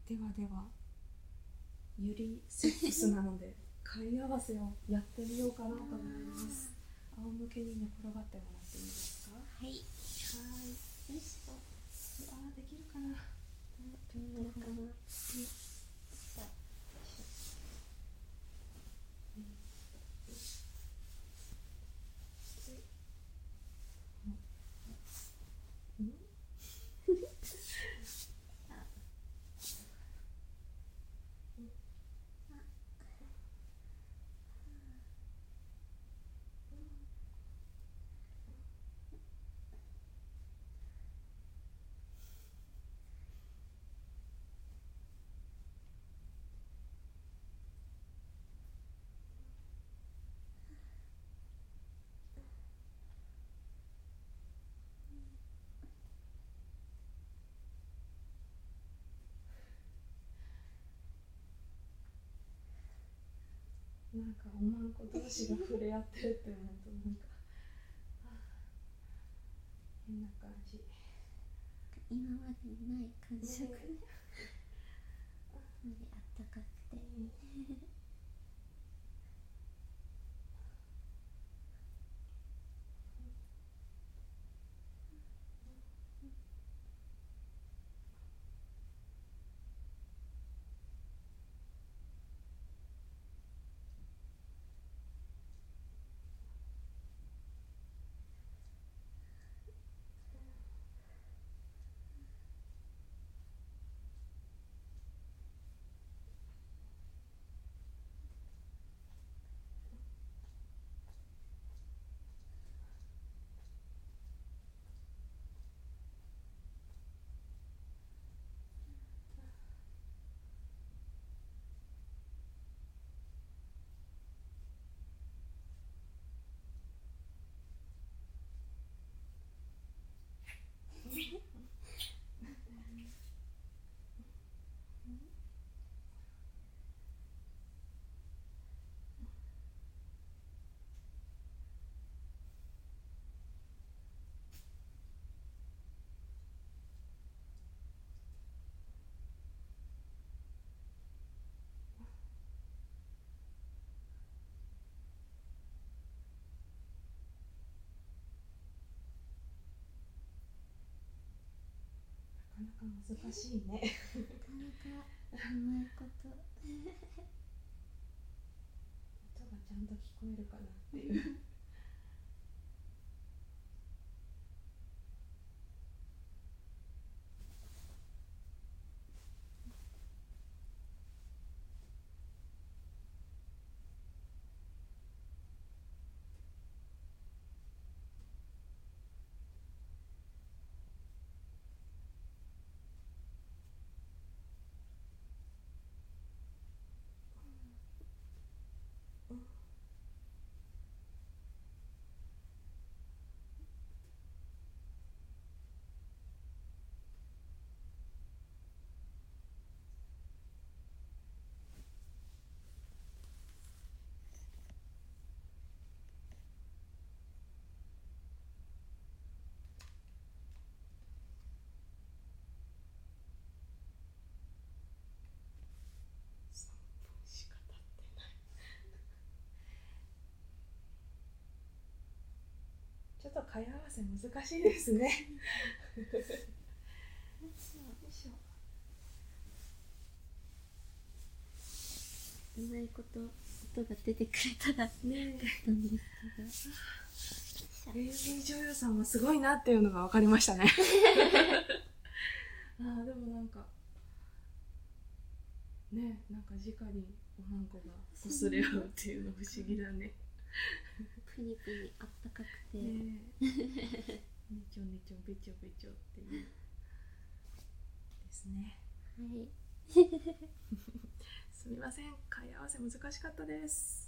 ではではユリセックスなので貝合わせをやってみようかなと思います。仰向けに寝転がってもらっていいですか？ はい。 はい。よいしょ。できるかな。 どうなるかな。 なんかおまんこ同士が触れ合ってるって思うとなんか変な感じ。 今までにない感触で、あったかくて、 なかなか難しいね。 なかなかうまいこと音がちゃんと聞こえるかなっていうしか経ってないちょっと貝合わせ難しいですねよいしょ。 うまいこと音が出てくれたらねだったんですけど、 AV 女優さんはすごいなっていうのが分かりましたねでもなんかね、なんか直におまんこが擦れ合うっていうの不思議だねプニプニあったかくて、 ねちょねちょべちょべちょっていうですね。 はいすみません、貝合わせ難しかったです。